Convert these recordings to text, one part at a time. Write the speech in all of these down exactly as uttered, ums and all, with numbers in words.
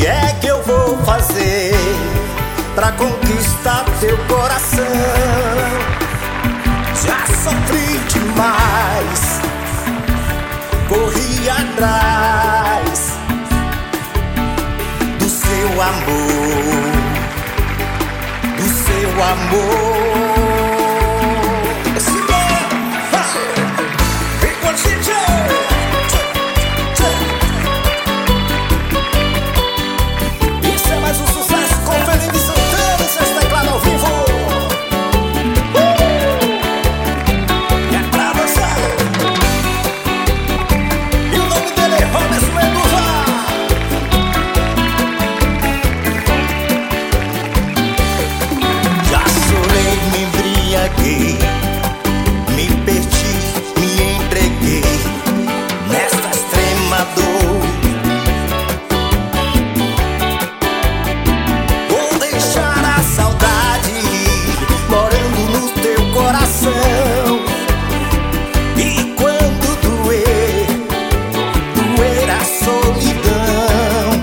que é que eu vou fazer pra conquistar teu coração? Já sofri demais, corri atrás do seu amor, do seu amor. Me perdi, me entreguei nesta extrema dor. Vou deixar a saudade morando no teu coração. E quando doer, doer a solidão.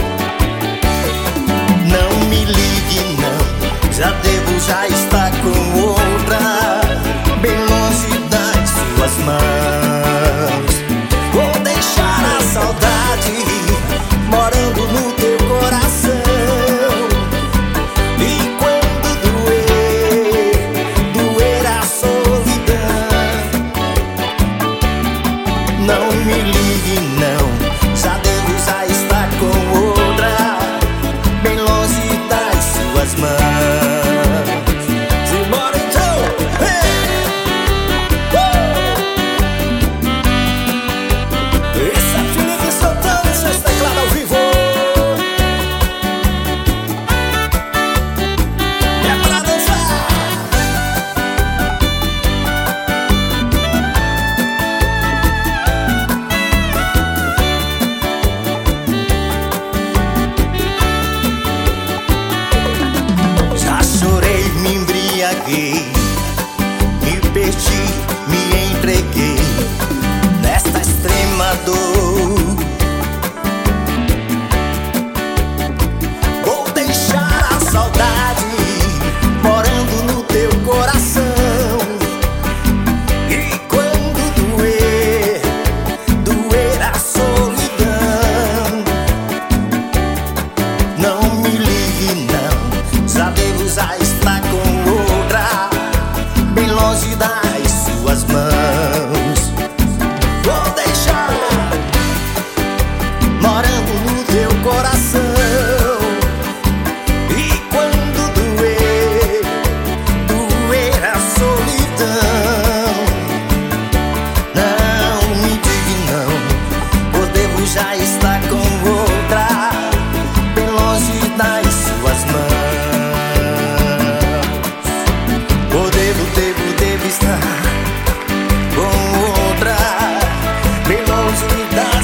Não me ligue não, já devo já estar com outra, bem longe das suas mãos. Vou deixar a saudade morando no teu coração. E quando doer, doer a solidão. Não me ligue não, já devo já estar com outra, bem longe das suas mãos. Me perdi, me entreguei nesta extrema dor. Vou deixar a saudade morando no teu coração. E quando doer, doer a solidão. Não me ligue não, já devo já estar com outra, bem longe das suas mãos. Vou deixar morando no teu coração. E quando doer, doer a solidão. Não me diga não, eu devo já estar com outra, bem longe das suas mãos. Devo, devo estar com outra, bem longe da